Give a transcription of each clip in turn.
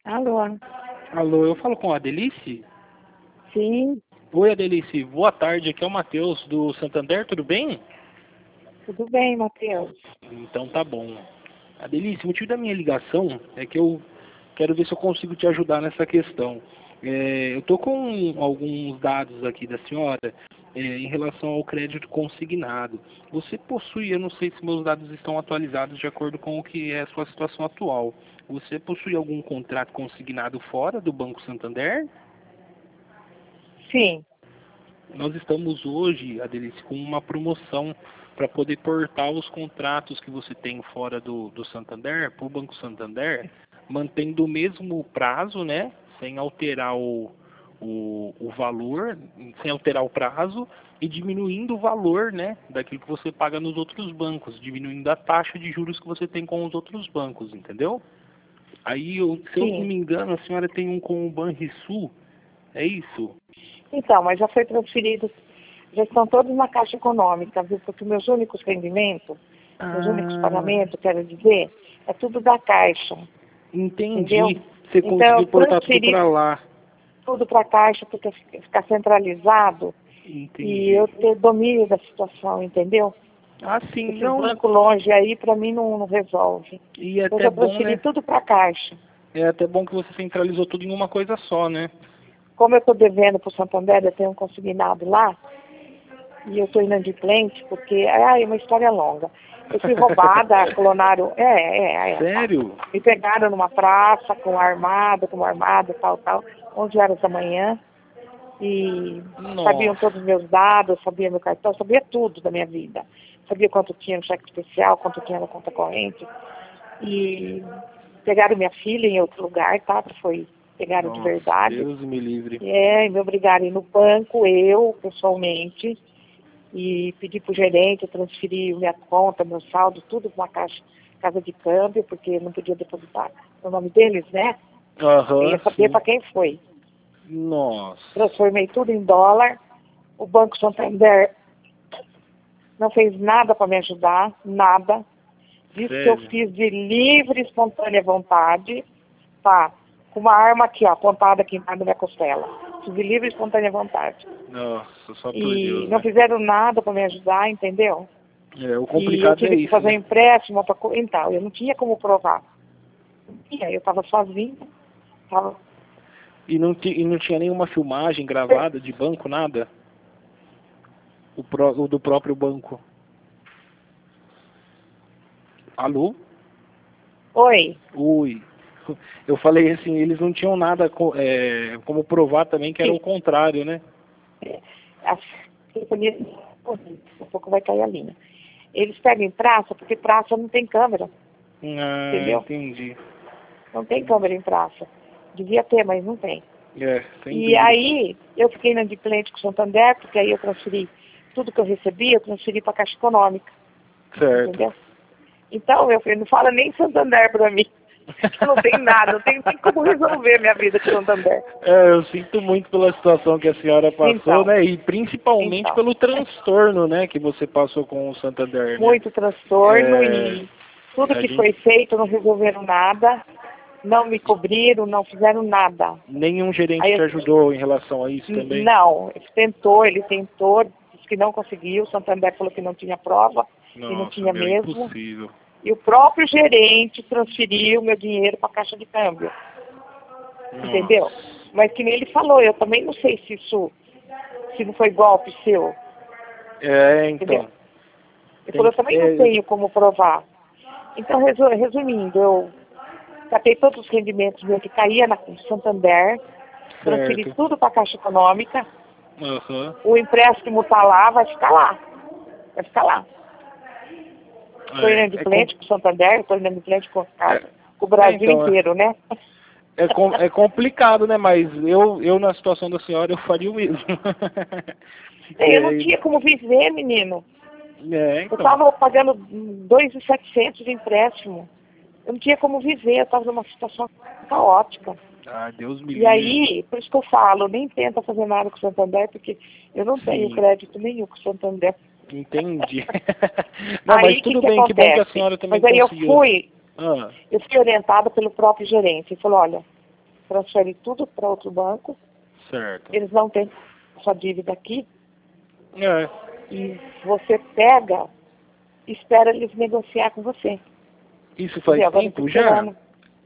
Alô? Alô, eu falo com a Adelice? Sim, Oi, Adelice, boa tarde, aqui é o Matheus do Santander, tudo bem? tudo bem, Matheus? Então tá bom. Adelice, o motivo da minha ligação é que eu quero ver se eu consigo te ajudar nessa questão. Eu tô com alguns dados aqui da senhora em relação ao crédito consignado. Você possui, eu não sei se meus dados estão atualizados de acordo com o que é a sua situação atual. Você possui algum contrato consignado fora do Banco Santander? Sim, Nós estamos hoje, Adelice, com uma promoção para poder portar os contratos que você tem fora do Santander para o Banco Santander, mantendo o mesmo prazo, né? Sem alterar o valor, sem alterar o prazo e diminuindo o valor, né? Daquilo que você paga nos outros bancos, diminuindo a taxa de juros que você tem com os outros bancos, entendeu? Aí, se eu não sim. me engano, a senhora tem um com o Banrisul, é isso? Então, mas já foi transferido, já estão todos na Caixa Econômica, viu? Porque meus únicos rendimentos, meus únicos Ah, pagamentos, quero dizer, é tudo da Caixa, entendeu? entendi. Você Então, eu conseguiu portar tudo transferi para lá. tudo para a Caixa, porque ficar centralizado e Entendi. eu ter domínio da situação, entendeu? Ah, sim, Esses não. bancos longe aí, para mim, não resolve. E é Eu até já bom, transferi né? tudo para a Caixa. É até bom que você centralizou tudo em uma coisa só, né? Como eu estou devendo para o Santander, eu tenho um consignado lá, e eu estou inadimplente, porque é uma história longa. Eu fui roubada, clonaram, tá. Sério? Me pegaram numa praça com armada, tal, 11 horas da manhã, e sabiam Nossa. todos os meus dados, sabia meu cartão, sabia tudo da minha vida. Sabia quanto tinha no cheque especial, quanto tinha na conta corrente. E pegaram minha filha em outro lugar, tá? Pegaram de Nossa, verdade. Deus me livre. E me obrigaram a ir no banco, eu, pessoalmente, e pedi para o gerente transferir minha conta, meu saldo, tudo para uma casa de câmbio, porque não podia depositar o nome deles, né? Eu Aham, ia saber sim. para quem foi. Nossa. Transformei tudo em dólar. O Banco Santander não fez nada para me ajudar, nada. Disse que eu Sério? fiz de livre e espontânea vontade, tá? Com uma arma aqui, ó, apontada aqui embaixo da minha costela. Fiz de livre e espontânea vontade. Nossa, só por E Deus, não né? fizeram nada para me ajudar, entendeu? É, o E eu complicado é tive que isso, fazer um né? empréstimo para... Então, eu não tinha como provar. Não tinha, eu estava sozinha, tava... E não tinha nenhuma filmagem gravada de banco, nada? O do próprio banco. Alô? Oi, Oi. Eu falei assim, eles não tinham nada como provar também que era o contrário, né? a sinfonia, daqui a pouco vai cair a linha. Eles pegam em praça, porque praça não tem câmera, Ah, entendeu? entendi. Não tem câmera em praça. Devia ter, mas não tem. Sem E dúvida. aí, eu fiquei inadimplente com o Santander, porque aí eu transferi tudo que eu recebi, eu transferi para a Caixa Econômica, Certo. entendeu? Então, meu filho, não fala nem Santander para mim. Eu não tenho nada, não tenho nem como resolver minha vida com o Santander. Eu sinto muito pela situação que a senhora passou, Então, né? E principalmente então, pelo transtorno, né, que você passou com o Santander, né? muito transtorno É, e tudo a que gente, foi feito não resolveram nada, não me cobriram, não fizeram nada. nenhum gerente Aí te ajudou em relação a isso também? não, ele tentou, disse que não conseguiu, o Santander falou que não tinha prova e não Nossa, tinha meu, mesmo. impossível. E o próprio gerente transferiu meu dinheiro para a caixa de câmbio, entendeu? Nossa. Mas que nem ele falou, eu também não sei se não foi golpe seu, entendeu? Então. Ele Tem falou, eu que também não ter. tenho como provar. Então, resumindo, eu catei todos os rendimentos meus que caía na Santander, transferi Certo. tudo para a Caixa Econômica, Aham. o empréstimo está lá, vai ficar lá, vai ficar lá. Estou É, inadimplente com o Santander, estou inadimplente com é, o Brasil então, inteiro, né? é complicado, né? Mas eu na situação da senhora, eu faria o mesmo. Eu não É, tinha como viver, menino. Eu então. estava pagando 2.700 de empréstimo. Eu não tinha como viver, eu estava numa situação caótica. Ah, Deus me E livre. aí, por isso que eu falo, nem tenta fazer nada com o Santander, porque eu não tenho Sim, crédito nenhum com o Santander. entendi. Não, mas Aí, o que tudo que bem, que bom que a acontece? senhora também Mas aí conseguiu. Ah, eu fui orientada pelo próprio gerente. Ele falou, olha, transfere tudo para outro banco. Certo. Eles não têm sua dívida aqui. É. E você pega e espera eles negociar com você. Isso faz Agora eu tempo tô já? esperando.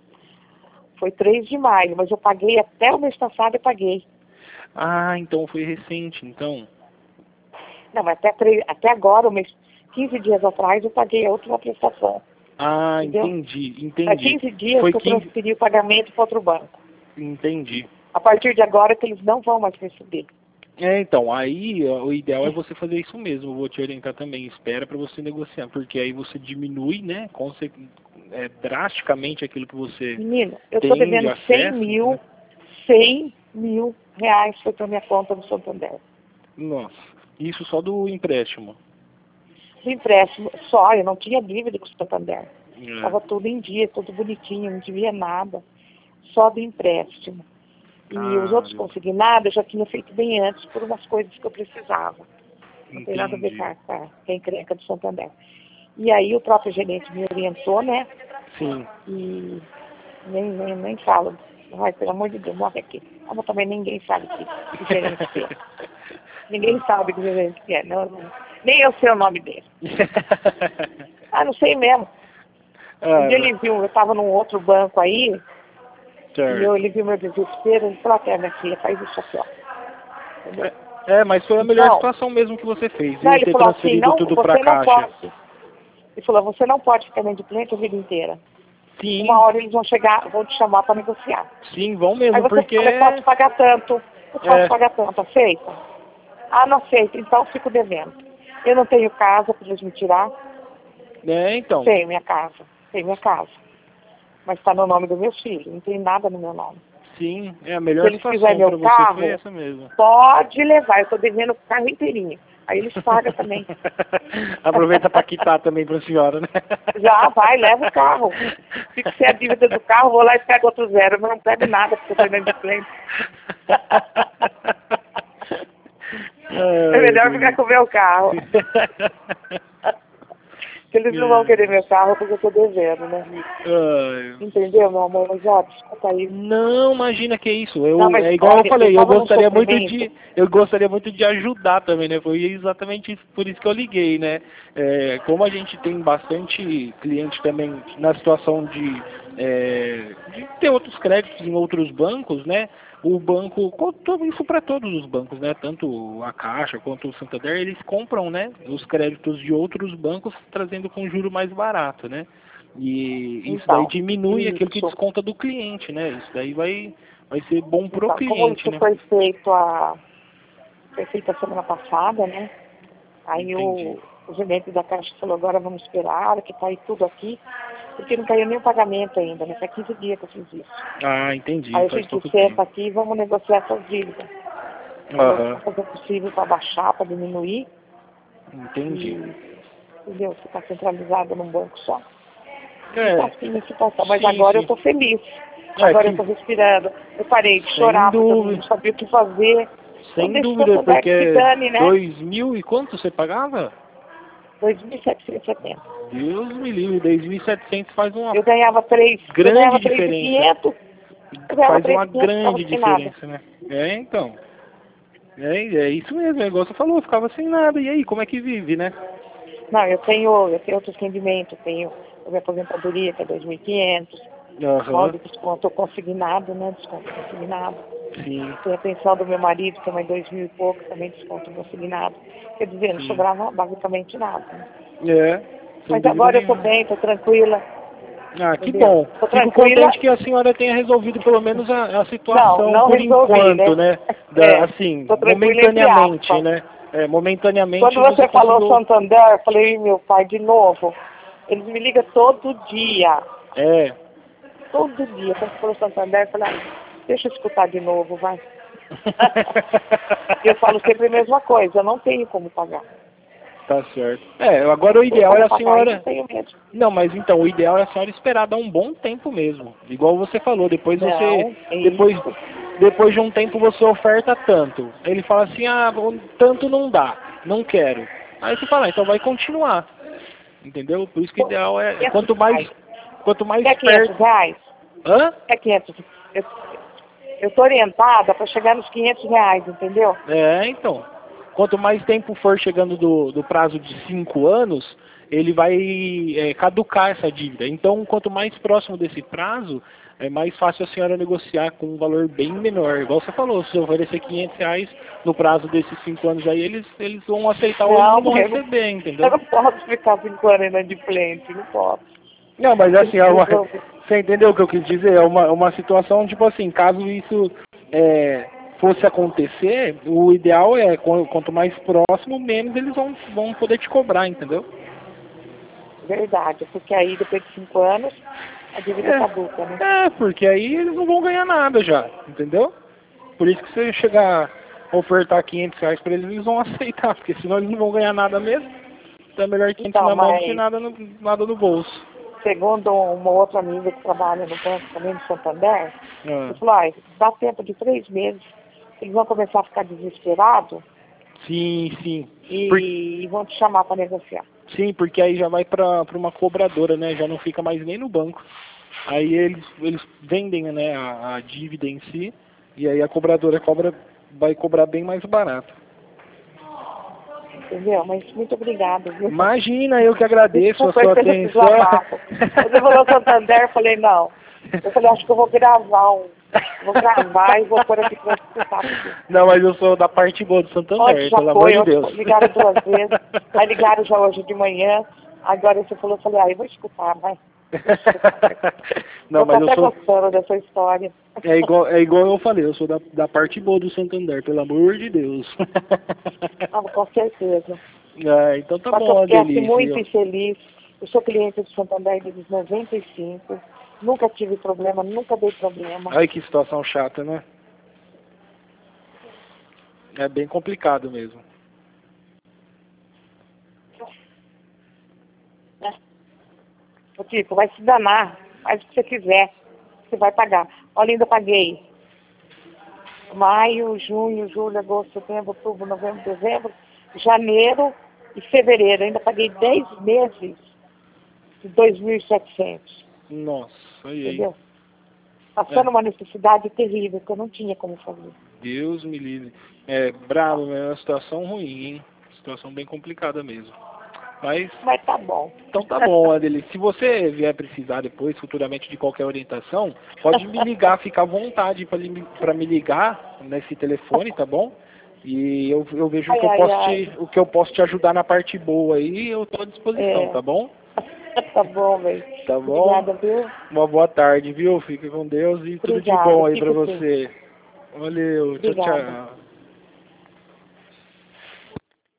Foi 3 de maio, mas eu paguei até o mês passado, eu paguei. Ah, então foi recente, então. Não, mas até agora, 15 dias atrás, eu paguei a última prestação. Ah, Entendeu? entendi. Há 15 dias Foi que eu 15... transferi o pagamento para outro banco. Entendi. A partir de agora que eles não vão mais receber. É, então, aí o ideal é você fazer isso mesmo. Eu vou te orientar também. Espera para você negociar, porque aí você diminui, né, drasticamente aquilo que você Menino, eu tem estou devendo de acesso, 100 mil reais foi para minha conta do Santander. Nossa, isso só do empréstimo. Do empréstimo, só, eu não tinha dívida com o Santander. É. Estava tudo em dia, tudo bonitinho, não devia nada. Só do empréstimo. E os outros consignados eu já tinha feito bem antes por umas coisas que eu precisava. Não tem nada a ver com a encrenca do Santander. E aí o próprio gerente me orientou, né? Sim. E nem falo. Ai, pelo amor de Deus, morre aqui. Como também ninguém sabe que gerente que é. Ninguém sabe que gerente que é. Nem eu sei o nome dele. Não sei mesmo. Um dia ele viu, eu estava num outro banco aí, certo. e ele viu meu desespero, ele falou, minha filha, faz isso aqui, ó. Entendeu? Mas foi a melhor situação mesmo que você fez, Não, viu? ele Ter falou transferido assim, tudo você pra não Caixa. pode. Ele falou, você não pode ficar inadimplente a vida inteira. Sim. Uma hora eles vão te chamar para negociar. Sim, vão mesmo, aí você porque... fala, eu posso pagar tanto, aceita? Ah, não aceito, então fico devendo. Eu não tenho casa para eles me tirar. Então. Tenho minha casa. Mas está no nome dos meus filhos, não tem nada no meu nome. Sim, é a melhor situação para você carro, foi essa mesmo. Pode levar, eu estou devendo o carro inteirinho. Aí eles pagam também. Aproveita para quitar também para a senhora, né? Já, vai, leva o carro. Fica sem a dívida do carro, vou lá e pego outro zero. Mas não pego nada, porque eu estou inadimplente. É melhor ficar com o meu carro. Eles não vão querer meu carro porque eu estou devendo, né? Entendeu, meu amor? Mas, desculpa aí. Não, imagina que é isso. É igual olha, eu falei, eu gostaria muito de ajudar também, né? Foi exatamente por isso que eu liguei, né? Como a gente tem bastante cliente também na situação de ter outros créditos em outros bancos, né? O banco, isso para todos os bancos, né? Tanto a Caixa quanto o Santander, eles compram, né? Os créditos de outros bancos trazendo com juro mais barato, né? E isso daí diminui aquilo que desconta do cliente, né? Isso daí vai ser bom pro cliente, como isso né? foi feito a semana passada, né? Aí o gerente da Caixa falou, agora vamos esperar, que tá aí tudo aqui, porque não caiu nem o pagamento ainda, né? Faz 15 dias que eu fiz isso. Ah, entendi. Aí a gente senta aqui e vamos negociar essas dívidas. Vamos fazer o possível para baixar, para diminuir. Entendi. Entendeu? Ficar centralizado num banco só. Assim a situação. Mas sim, agora sim. eu estou feliz. Agora eu estou respirando. Eu parei de chorar, porque eu não sabia o que fazer. Sem dúvida, porque dane, né? 2.000 e quanto você pagava? 2.770. Deus me livre, 2.700 faz uma eu ganhava 3, grande diferença. 3.500. Faz uma grande diferença, né? Então. É isso mesmo, é igual você falou, ficava sem nada. E aí, como é que vive, né? Não, eu tenho outros rendimentos, tenho a minha aposentadoria, que é 2.500. Modo desconto consignado, né? Desconto consignado. Sim. Tem a pensão do meu marido, que é mais 2.000 e pouco, também desconto consignado. Quer dizer, não sobrava basicamente nada. Né? Mas agora eu estou bem, estou tranquila. Que bom. Fico contente que a senhora tenha resolvido pelo menos a situação não por resolvi, enquanto, né? Assim, momentaneamente, né? Momentaneamente. Quando você falou Santander, eu falei, meu pai, de novo. Eles me ligam todo dia. Todo dia. Quando você falou Santander, eu falei, deixa eu escutar de novo, vai. Eu falo sempre a mesma coisa, eu não tenho como pagar. Tá certo. Agora o ideal é a senhora... Não, mas então, o ideal é a senhora esperar dar um bom tempo mesmo. Igual você falou, depois depois de um tempo você oferta tanto. Ele fala assim, tanto não dá, não quero. Aí você fala, então vai continuar. Entendeu? Por isso que o ideal é quanto mais Quer perto... 500 reais? Hã? Quer 500? Eu tô orientada para chegar nos R$ 500, entendeu? Então. Quanto mais tempo for chegando do prazo de 5 anos, ele vai caducar essa dívida. Então, quanto mais próximo desse prazo, é mais fácil a senhora negociar com um valor bem menor. Igual você falou, se eu oferecer R$ 500 no prazo desses 5 anos aí, eles vão aceitar ou eles não vão receber, entendeu? Eu não posso ficar 5 anos inadimplente, não posso. Não, mas assim, você entendeu o que eu quis dizer? É uma situação, tipo assim, caso isso fosse acontecer, o ideal é, quanto mais próximo, menos eles vão poder te cobrar, entendeu? Verdade, porque aí depois de 5 anos, a dívida caduca, né? Porque aí eles não vão ganhar nada já, entendeu? Por isso que você chegar a ofertar R$ 500 para eles vão aceitar, porque senão eles não vão ganhar nada mesmo. Então é melhor 500 na mão do que nada no bolso. Segundo uma outra amiga que trabalha no banco também no Santander, ele falou, dá tempo de 3 meses, eles vão começar a ficar desesperados. Sim, sim. E vão te chamar para negociar. Sim, porque aí já vai para uma cobradora, né? Já não fica mais nem no banco. Aí eles vendem, né, a dívida em si, e aí a cobradora vai cobrar bem mais barato. Entendeu? Mas muito obrigada, viu? Imagina, eu que agradeço a sua atenção. Você falou Santander, eu falei, não. Eu falei, acho que eu vou gravar e vou pôr aqui para escutar. Não, mas eu sou da parte boa do Santander, pelo amor de Deus. Ligaram 2 vezes, aí ligaram já hoje de manhã, agora você falou, eu falei, eu vou escutar, vai. Não, mas eu sou gostando dessa história. É igual eu falei, eu sou da parte boa do Santander, pelo amor de Deus. Com certeza. Então tá bom, Adelice. Eu fiquei muito infeliz. Eu sou cliente do Santander desde 95. Nunca tive problema, nunca dei problema. Ai, que situação chata, né? É bem complicado mesmo. Tipo, vai se danar, faz o que você quiser, você vai pagar. Olha, ainda paguei maio, junho, julho, agosto, setembro, outubro, novembro, dezembro, janeiro e fevereiro. Ainda paguei 10 meses de 2.700. Nossa, aí. Entendeu? Passando uma necessidade terrível, que eu não tinha como fazer. Deus me livre. É bravo, é uma situação ruim, hein? Situação bem complicada mesmo. Mas tá bom. Então tá bom, Adelice. Se você vier precisar depois, futuramente, de qualquer orientação, pode me ligar, fica à vontade para me ligar nesse telefone, tá bom? E eu vejo o que eu posso te ajudar na parte boa aí, eu estou à disposição, tá bom? Tá bom, velho. Tá bom? Obrigada, viu? Uma boa tarde, viu? Fica com Deus e tudo de bom aí para você. Valeu, tchau, tchau.